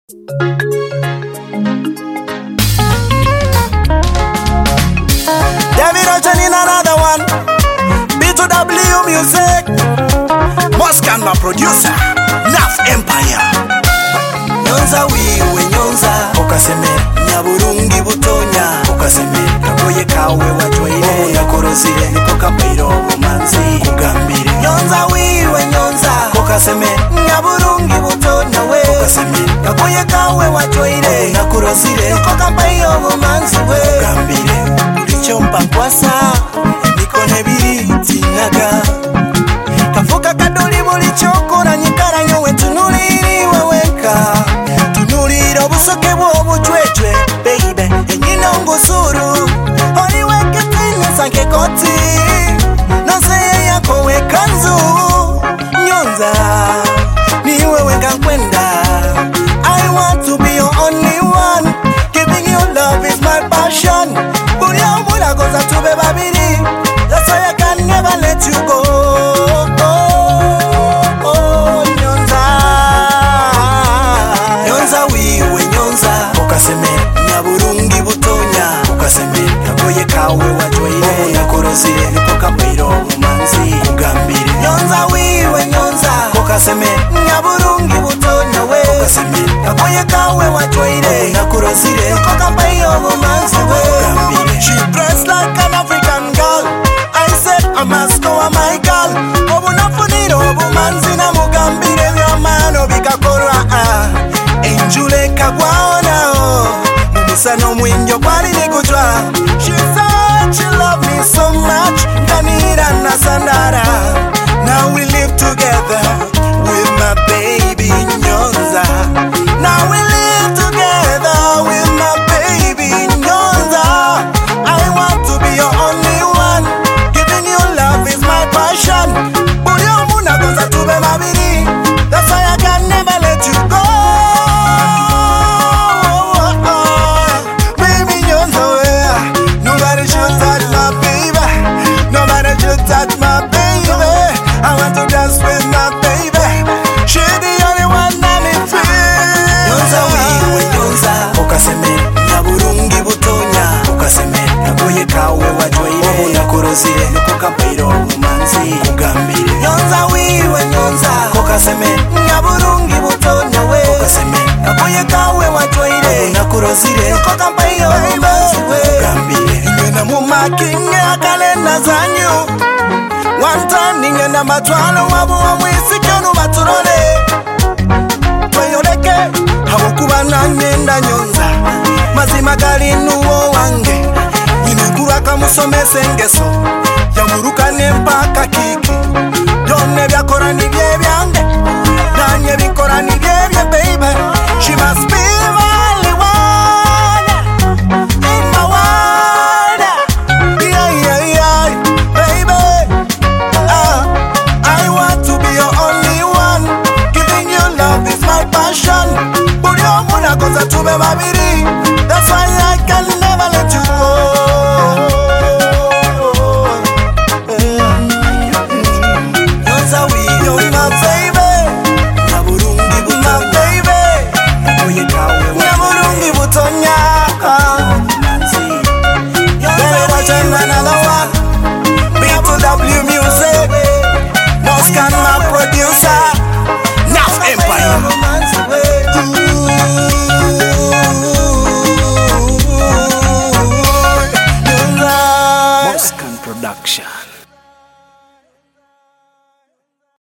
David Ocean in another one. B2W music. Moscan my producer. Naf Empire. Nyonza wiwe nyonza okaseme nyaburungi butonya okaseme kagoye kawe watwaire onakorozire niko kapairo obumanzi kugambire nyonza wiwe nyonza okaseme nyaburungi butonya we okaseme kagoye kawe watwaire onakorozire niko kapairo obumanzi we kugambire ulicho mpakwasa emikono ebiri tinaga kafuka kadoli bulichokora nyikara nyowe tunuliri weweka tunulira obusoke bw'obujwejwe baby enyina ngusuru oliweke tinyesanke koti nonseye yako wekanzu nyonza niwe wenga nkwenda I want to be your only one giving you love is my passion buli omula goza tube babiri that's why I can never let you go. Okaseme nyaburungi butonya okaseme kagoye kawe watwaire onakorozire niko kapairo obumanzi kugambire nyonza wiwe nyonza okaseme nyaburungi butonya we okaseme kagoye kawe watwaire onakorozire niko kapairo obumanzi we kugambire she dressed like an African girl I said I must go a my girl obunafunire obumanzi na mugambire byamano bikakorwa enjule kagwaona Musano mwinyo kwali nikujwa She said she loved me so much Kanira na sandara Now we live together With my baby Nyonza Now we live together With my baby Nyonza I want to be your only one Giving you love is my passion Bulyo muna goza tube mabiri That's why I can never let you go touch my baby, I want to dance with my baby. She the only one that me feel. Nyonza wiwe nyonza, okaseme nyaburungi butonya, okaseme kagoye kawe watwaire onakorozire niko kapairo obumanzi kugambire. Nyonza wiwe nyonza, okaseme nyaburungi butonya we, okaseme kagoye kawe watwaire onakorozire niko kapairo obumanzi we kugambire. Ingena mumakinge akalenda zanyu. One time ningenda matwalo wabu wa mwisikenu baturole Tweyoleke hawakuba na nyenda nyonza Mazima gali nuwo wange Inengura kamusomese ngeso Yamuruka nempaka kiki Yone byakora nibye byange Nanye bikora nibye bye baby She must be my only one In my world Yeah, yeah, yeah Baby I want to be your only one Giving you love is my passion Buri omuna goza tube babiri That's why I can never let you go Nyonza wiwe you're my baby Nyaburungi butonya My baby Nyaburungi butonya David Ocean another one B2W music Moscan my producer Naf Empire Moscan production